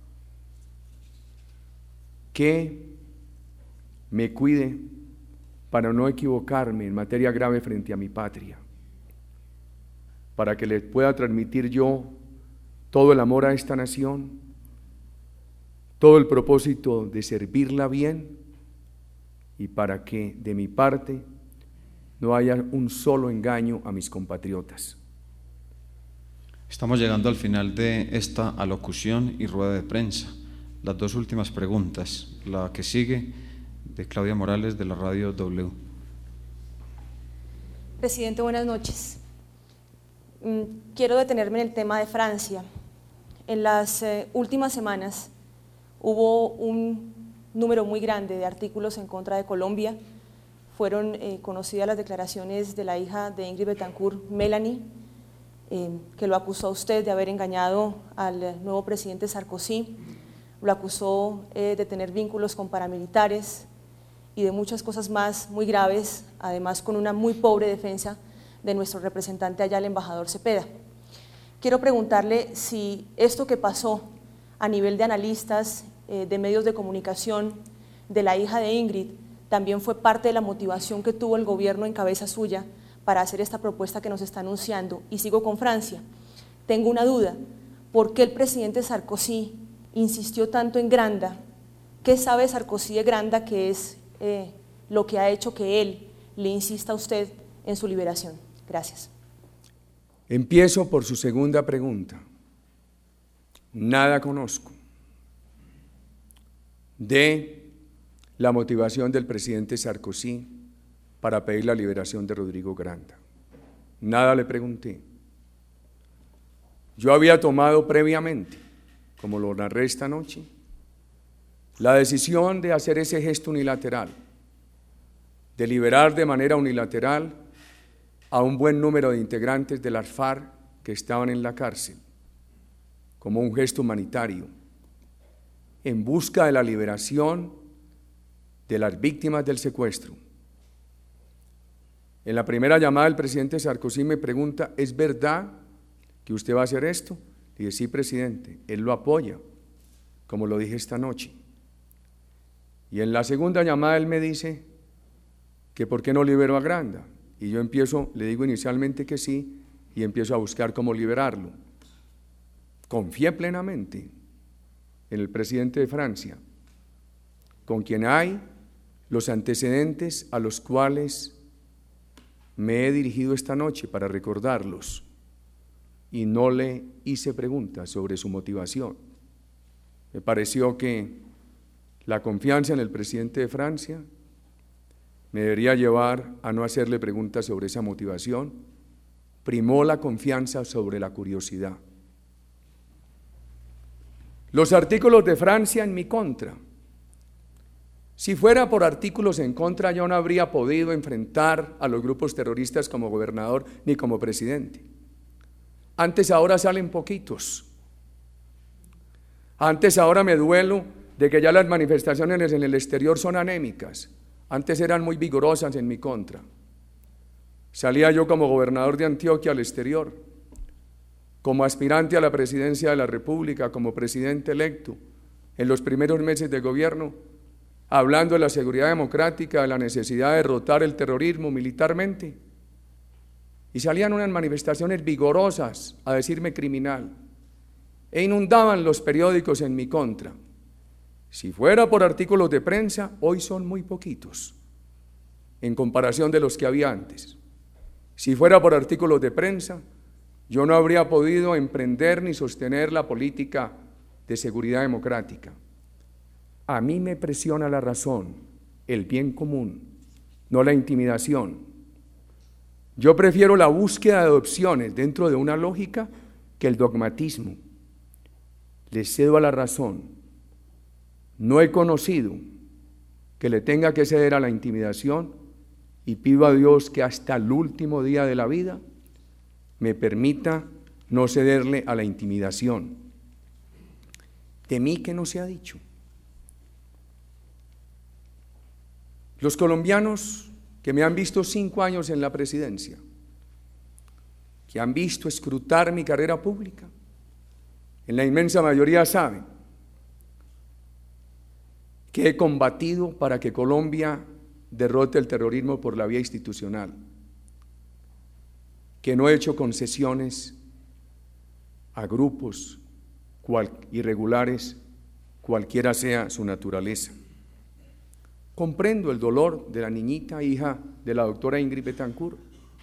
que me cuide para no equivocarme en materia grave frente a mi patria, para que le pueda transmitir yo todo el amor a esta nación, todo el propósito de servirla bien, y para que de mi parte no haya un solo engaño a mis compatriotas. Estamos llegando al final de esta alocución y rueda de prensa. Las dos últimas preguntas, la que sigue de Claudia Morales de la Radio W. Presidente, buenas noches. Quiero detenerme en el tema de Francia. En las últimas semanas hubo un número muy grande de artículos en contra de Colombia. Fueron conocidas las declaraciones de la hija de Ingrid Betancourt, Melanie, que lo acusó a usted de haber engañado al nuevo presidente Sarkozy, lo acusó de tener vínculos con paramilitares y de muchas cosas más muy graves, además con una muy pobre defensa de nuestro representante allá, el embajador Cepeda. Quiero preguntarle si esto que pasó a nivel de analistas, de medios de comunicación, de la hija de Ingrid, también fue parte de la motivación que tuvo el gobierno en cabeza suya para hacer esta propuesta que nos está anunciando. Y sigo con Francia. Tengo una duda, ¿por qué el presidente Sarkozy insistió tanto en Granda? ¿Qué sabe Sarkozy de Granda que es lo que ha hecho que él le insista a usted en su liberación? Gracias. Empiezo por su segunda pregunta. Nada conozco de la motivación del presidente Sarkozy para pedir la liberación de Rodrigo Granda. Nada le pregunté. Yo había tomado previamente, como lo narré esta noche, la decisión de hacer ese gesto unilateral, de liberar de manera unilateral a un buen número de integrantes de las FARC que estaban en la cárcel, como un gesto humanitario, en busca de la liberación de las víctimas del secuestro. En la primera llamada el presidente Sarkozy me pregunta, ¿es verdad que usted va a hacer esto? Le dije, sí, presidente, él lo apoya, como lo dije esta noche. Y en la segunda llamada él me dice que ¿por qué no libero a Granda? Y yo le digo inicialmente que sí, y empiezo a buscar cómo liberarlo. Confié plenamente en el presidente de Francia, con quien hay los antecedentes a los cuales me he dirigido esta noche para recordarlos, y no le hice preguntas sobre su motivación. Me pareció que la confianza en el presidente de Francia me debería llevar a no hacerle preguntas sobre esa motivación. Primó la confianza sobre la curiosidad. Los artículos de Francia en mi contra. Si fuera por artículos en contra, yo no habría podido enfrentar a los grupos terroristas como gobernador ni como presidente. Antes, ahora salen poquitos. Antes, ahora me duelo de que ya las manifestaciones en el exterior son anémicas. Antes eran muy vigorosas en mi contra. Salía yo como gobernador de Antioquia al exterior, como aspirante a la presidencia de la República, como presidente electo, en los primeros meses de gobierno, hablando de la seguridad democrática, de la necesidad de derrotar el terrorismo militarmente. Y salían unas manifestaciones vigorosas a decirme criminal, e inundaban los periódicos en mi contra. Si fuera por artículos de prensa, hoy son muy poquitos, en comparación de los que había antes. Si fuera por artículos de prensa, yo no habría podido emprender ni sostener la política de seguridad democrática. A mí me presiona la razón, el bien común, no la intimidación. Yo prefiero la búsqueda de opciones dentro de una lógica que el dogmatismo. Le cedo a la razón. No he conocido que le tenga que ceder a la intimidación y pido a Dios que hasta el último día de la vida me permita no cederle a la intimidación. De mí que no se ha dicho. Los colombianos que me han visto 5 años en la presidencia, que han visto escrutar mi carrera pública, en la inmensa mayoría saben que he combatido para que Colombia derrote el terrorismo por la vía institucional, que no he hecho concesiones a grupos irregulares, cualquiera sea su naturaleza. Comprendo el dolor de la niñita, hija de la doctora Ingrid Betancourt.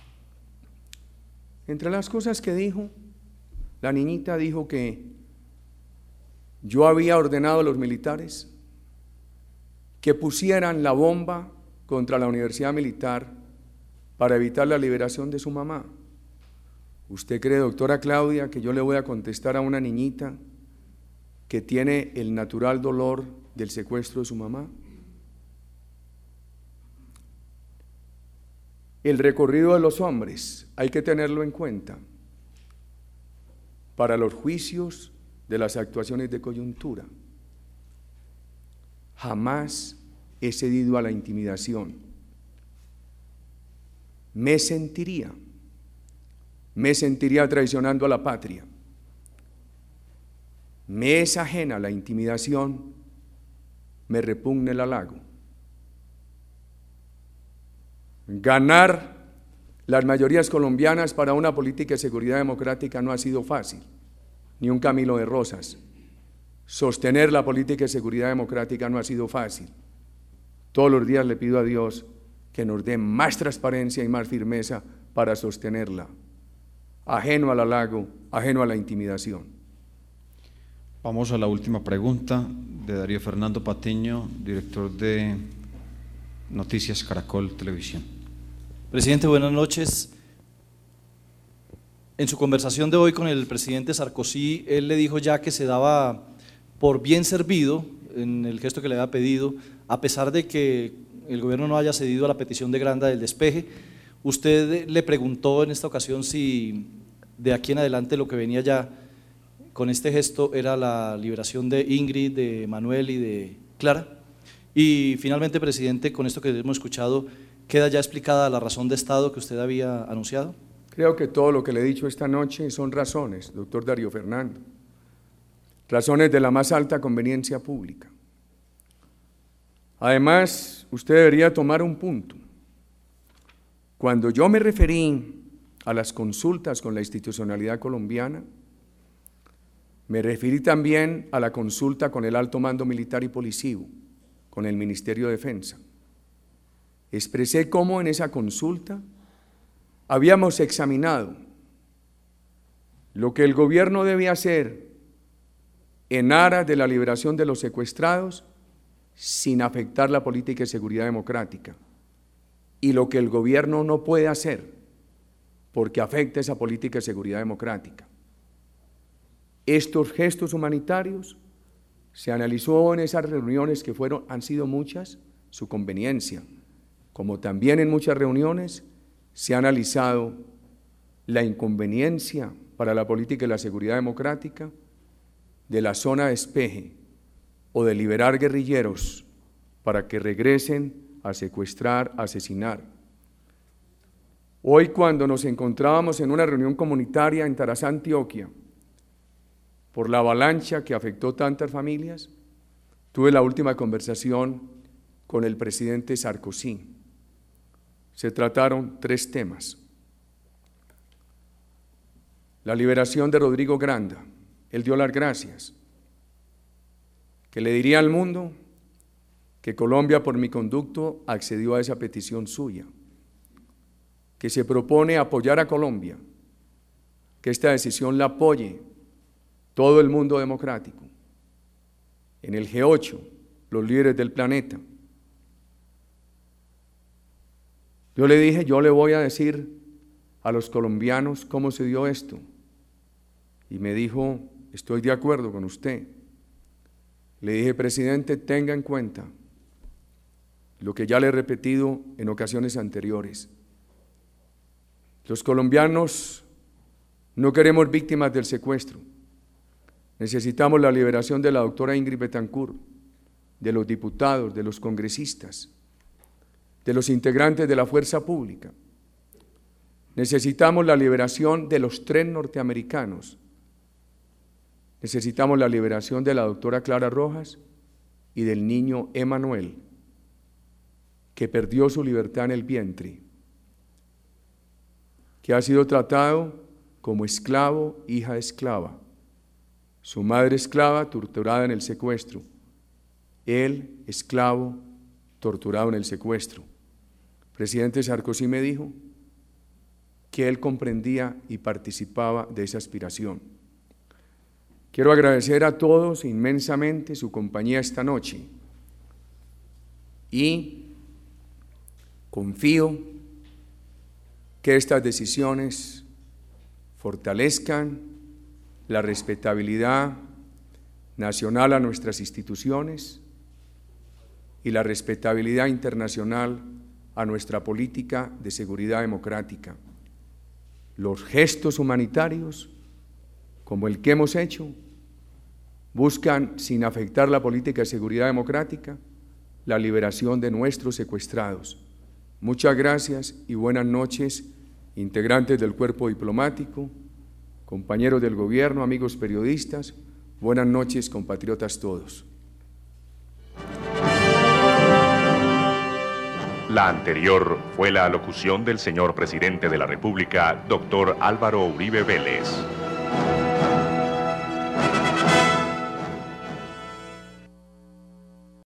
Entre las cosas que dijo, la niñita dijo que yo había ordenado a los militares que pusieran la bomba contra la Universidad Militar para evitar la liberación de su mamá. ¿Usted cree, doctora Claudia, que yo le voy a contestar a una niñita que tiene el natural dolor del secuestro de su mamá? El recorrido de los hombres hay que tenerlo en cuenta para los juicios de las actuaciones de coyuntura. Jamás he cedido a la intimidación. Me sentiría traicionando a la patria. Me es ajena la intimidación, me repugna el halago. Ganar las mayorías colombianas para una política de seguridad democrática no ha sido fácil, ni un camino de rosas. Sostener la política de seguridad democrática no ha sido fácil. Todos los días le pido a Dios que nos dé más transparencia y más firmeza para sostenerla, ajeno al halago, ajeno a la intimidación. Vamos a la última pregunta de Darío Fernando Patiño, director de Noticias Caracol Televisión. Presidente, buenas noches. En su conversación de hoy con el presidente Sarkozy, él le dijo ya que se daba por bien servido en el gesto que le había pedido, a pesar de que el gobierno no haya cedido a la petición de Granda del despeje. Usted le preguntó en esta ocasión si de aquí en adelante lo que venía ya con este gesto era la liberación de Ingrid, de Manuel y de Clara. Y finalmente, presidente, con esto que hemos escuchado, ¿queda ya explicada la razón de Estado que usted había anunciado? Creo que todo lo que le he dicho esta noche son razones, doctor Darío Fernando, razones de la más alta conveniencia pública. Además, usted debería tomar un punto. Cuando yo me referí a las consultas con la institucionalidad colombiana, me referí también a la consulta con el alto mando militar y policivo, con el Ministerio de Defensa. Expresé cómo en esa consulta habíamos examinado lo que el gobierno debe hacer en aras de la liberación de los secuestrados sin afectar la política de seguridad democrática, y lo que el gobierno no puede hacer porque afecta esa política de seguridad democrática. Estos gestos humanitarios se analizó en esas reuniones que han sido muchas, su conveniencia, como también en muchas reuniones se ha analizado la inconveniencia para la política y la seguridad democrática de la zona de despeje o de liberar guerrilleros para que regresen a secuestrar, a asesinar. Hoy, cuando nos encontrábamos en una reunión comunitaria en Tarazá, Antioquia, por la avalancha que afectó tantas familias, tuve la última conversación con el presidente Sarkozy. Se trataron 3 temas. La liberación de Rodrigo Granda. Él dio las gracias, que le diría al mundo que Colombia, por mi conducto, accedió a esa petición suya, que se propone apoyar a Colombia, que esta decisión la apoye todo el mundo democrático, en el G8, los líderes del planeta. Yo le dije, yo le voy a decir a los colombianos cómo se dio esto, y me dijo, estoy de acuerdo con usted. Le dije, presidente, tenga en cuenta lo que ya le he repetido en ocasiones anteriores. Los colombianos no queremos víctimas del secuestro. Necesitamos la liberación de la doctora Ingrid Betancourt, de los diputados, de los congresistas, de los integrantes de la fuerza pública. Necesitamos la liberación de los 3 norteamericanos. Necesitamos la liberación de la doctora Clara Rojas y del niño Emanuel, que perdió su libertad en el vientre, que ha sido tratado como esclavo, hija de esclava, su madre esclava torturada en el secuestro, él esclavo torturado en el secuestro. El presidente Sarkozy me dijo que él comprendía y participaba de esa aspiración. Quiero agradecer a todos inmensamente su compañía esta noche y confío que estas decisiones fortalezcan la respetabilidad nacional a nuestras instituciones y la respetabilidad internacional a nuestra política de seguridad democrática. Los gestos humanitarios, como el que hemos hecho, buscan, sin afectar la política de seguridad democrática, la liberación de nuestros secuestrados. Muchas gracias y buenas noches, integrantes del cuerpo diplomático, compañeros del gobierno, amigos periodistas, buenas noches, compatriotas todos. La anterior fue la alocución del señor presidente de la República, doctor Álvaro Uribe Vélez.